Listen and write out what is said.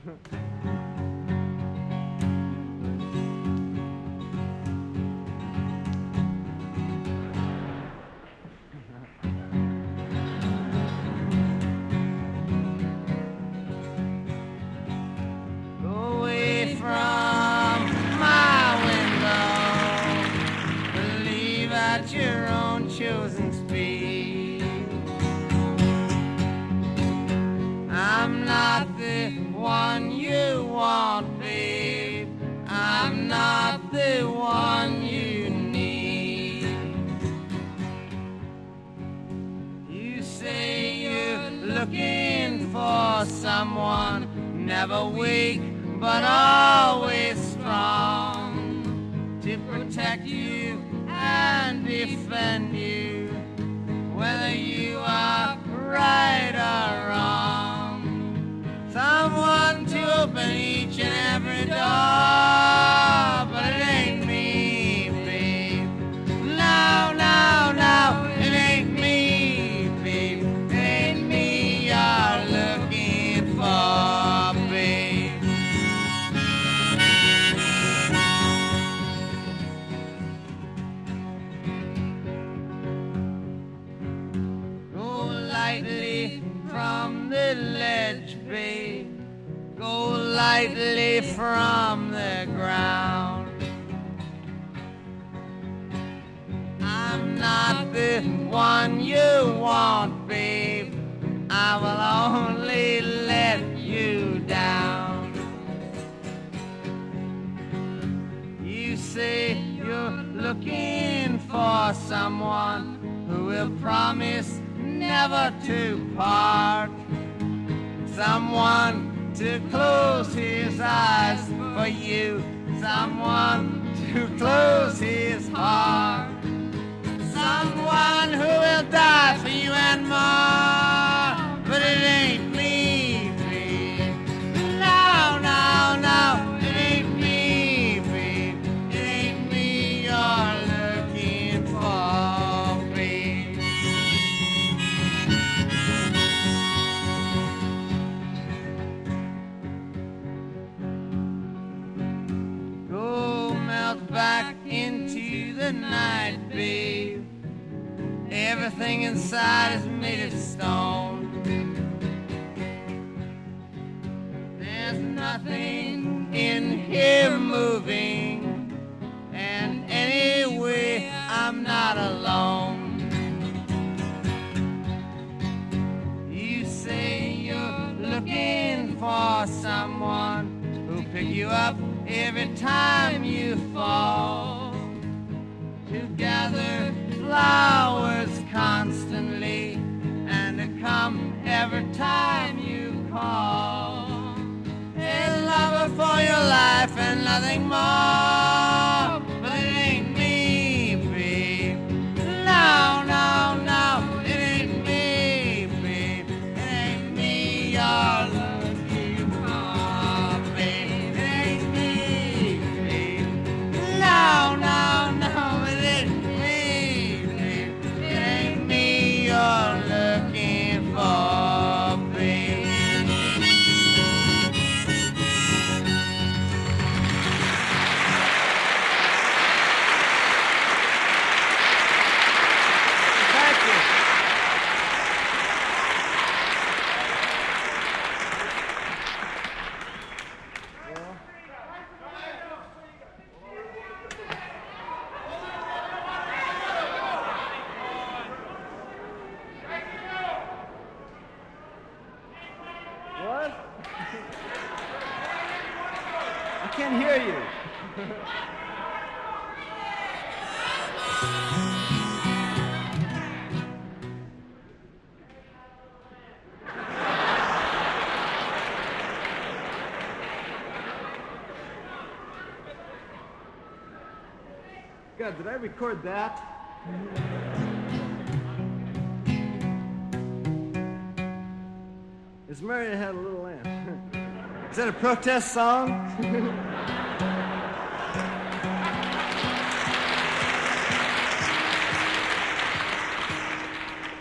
Chosen speed. I'm not the one you want, babe. I'm not the one you need. You say you're looking for someone, never weak but always strong, to protect you and defend you, whether you are right or wrong. Someone to open each and every door, but it ain't me, babe. No, no, no, it ain't me, babe. It ain't me you're looking for, babe. Lightly from the ledge, babe. Go lightly from the ground. I'm not the one you want, babe. I will only let you down. You say you're looking for someone who will promise never to part, someone to close his eyes for you, someone to close his heart, someone who will die for you and more, but it ain't me, babe. No, no, no, it ain't me, babe. It ain't me you're looking for, babe. Back into the night, babe. Everything inside is made of stone. There's nothing in here moving, and anyway, I'm not alone. You say you're looking for someone who'll pick you up every time you fall, to gather flowers constantly, and to come every time you call. A lover for your life and nothing more, but it ain't me, babe. No, no, no, it ain't me, babe. It ain't me you're looking for, babe. It ain't me, babe. No, no, no, it ain't me, babe. It ain't me you're looking for, babe. Thank you. What? I can't hear you. God, did I record that? It's Mary that had a little lamp. Is that a protest song?